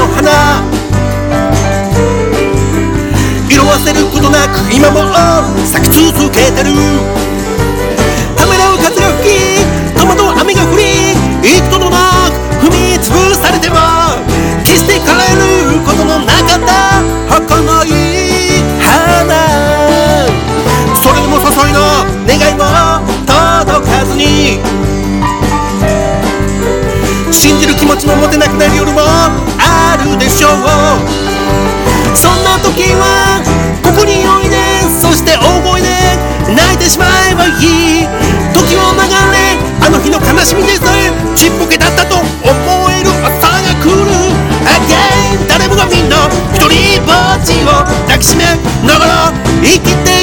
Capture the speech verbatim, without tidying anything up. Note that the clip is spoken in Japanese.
花、色あせることなく今も咲き続けてる。ためらう風が吹き、戸惑う雨が降り、幾度となく踏みつぶされても決して枯れることのなかった儚い花。それでも誘いの願いも届かずに、信じる気持ちも持てなくなる夜もあるでしょう。そんな時はここにおいで、そして大声で泣いてしまえばいい。時を流れ、あの日の悲しみでさえちっぽけだったと思える朝が来る。 Again 誰もがみんな一人ぼっちを抱きしめながら生きて